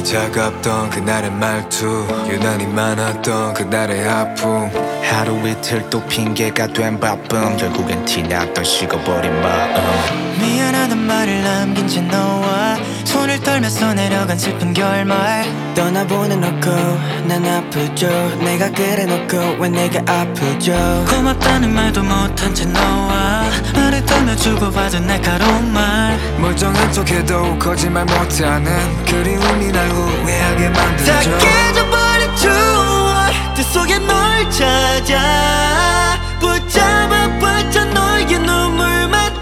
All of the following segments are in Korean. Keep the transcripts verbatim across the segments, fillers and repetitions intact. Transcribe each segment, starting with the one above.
유난히 차갑던 그날의 말투, 유난히 많았던 그날의 아픔. 하루 이틀 또 핑계가 된 바쁨, 결국엔 티났던 식어버린 마음. 미안하단 말을 남긴 채 너와 손을 떨면서 내려간 슬픈 결말. 떠나보내놓고 난 아프죠. 내가 그래놓고 왜 내가 아프죠. 고맙다는 말도 못한 채 너와 말을 떨며 주고받은 날카로운 말. 멀쩡한 척해도 거짓말 못하는 그리움이 날 후회하게 만들죠. 다 깨져버린 추억 그 속에 널 찾아 붙잡아 붙여 너의 눈물만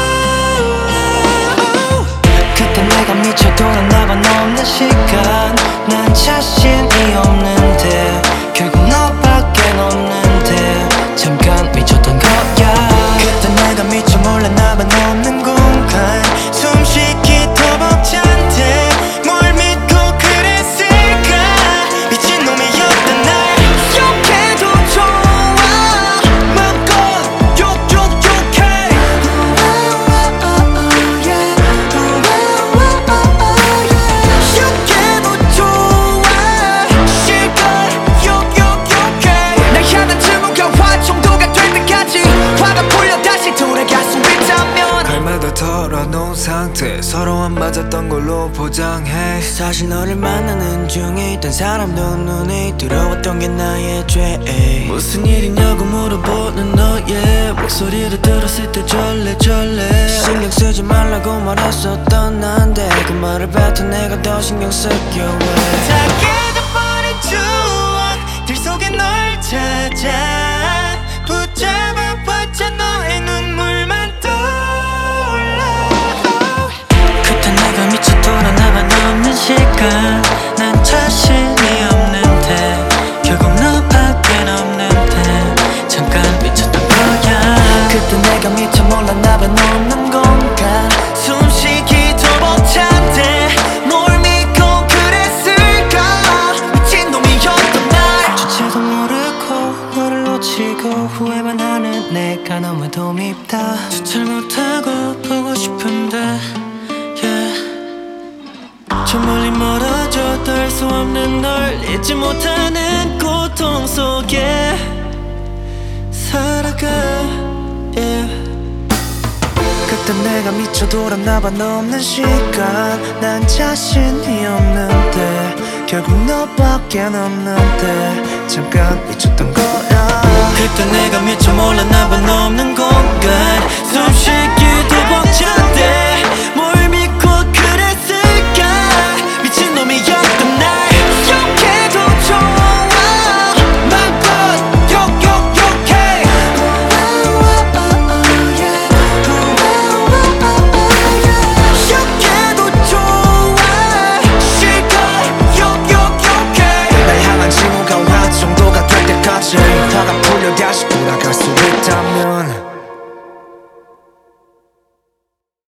떠올라. 그때 내가 미쳐 돌아나봐 넘는 시간. 난 자신이 없는데 결국 너밖엔 없는데 잠깐 미쳤던 거야. 그때 내가 미쳐 몰랐나봐 넘는 공간. 숨쉬기 더 벅찬데 뭘 믿고 그랬을까. 미친놈이었던 날 욕해도 좋아 마음껏 욕욕 욕해. 욕해도 좋아 실컷 욕욕 욕해. 날 향한 증오가 정도가 될 때까지 화가 풀려 다시 돌아갈 수 있다면 갈마다 털어놓은 상태, 서로 안 맞았던 걸로 포장해. 사실 너를 만나는 중에 있던 사람도 눈에 들어왔던 게 나의 죄. 무슨 일이냐고 물어보는 너의 목소리를 들었을 때 절레절레. 신경 쓰지 말라고 말했었던 난데 그 말을 뱉어 내가 더 신경 쓸게 왜. 다 깨져버린 추억들 속에 널 찾아 붙잡아 붙여 너의 눈물만 떠올라. 그때 내가 미쳐 돌아나봐 넘는 시간. 난 자신이 없는데 결국 너밖엔 없는데 잠깐 미쳤던 거야. 그때 내가 미쳐 몰랐나봐 넘는 공간. 숨쉬기 더 벅찬데 뭘 믿고 그랬을까. 미친놈이었던 날 주체도 모르고 너를 놓치고 후회만 하는 내가 너무도 밉다. 주체를 못하고 보고 싶은데 yeah. 저 멀리 멀어져 닿을 수 없는 널 잊지 못하는 고통 속에 살아가 yeah. 그때 내가 미쳐 돌았나봐 넘는 시간. 난 자신이 없는데 결국 너밖엔 없는데 잠깐 미쳤던 거야. 그때 내가 미쳐 몰랐나봐 넘는 공간. 숨쉬기도 벅차